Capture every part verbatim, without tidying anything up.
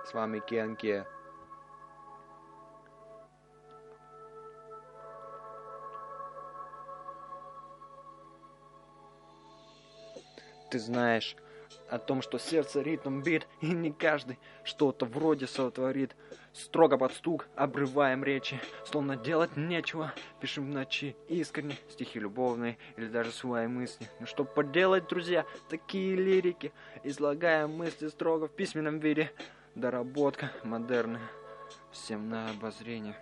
С вами Кенке. Ты знаешь о том, что сердце ритм бит, и не каждый что-то вроде сотворит. Строго под стук обрываем речи, словно делать нечего. Пишем в ночи искренне стихи любовные или даже свои мысли. Ну что поделать, друзья, такие лирики. Излагаем мысли строго в письменном виде. Доработка модерная, всем на обозрение.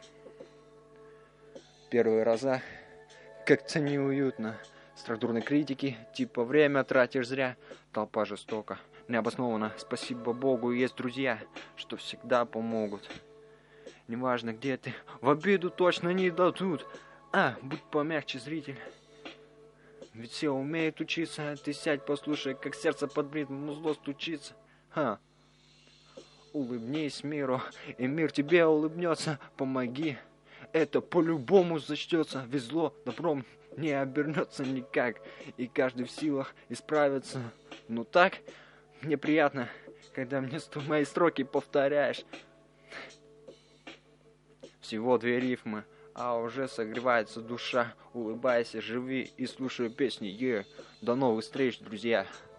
Первые раза как-то неуютно. Структурной критики, типа время тратишь зря. Толпа жестока, необоснованно. Спасибо Богу, есть друзья, что всегда помогут. Неважно где ты, в обиду точно не дадут. А, будь помягче, зритель. Ведь все умеют учиться. Ты сядь, послушай, как сердце под ритм музло стучится. Ха. Улыбнись миру, и мир тебе улыбнется. Помоги. Это по-любому зачтется. Ведь зло добром не обернется никак, и каждый в силах исправиться. Ну так, мне приятно, когда мне мои строки повторяешь. Всего две рифмы, а уже согревается душа. Улыбайся, живи и слушай песни. Yeah. До новых встреч, друзья.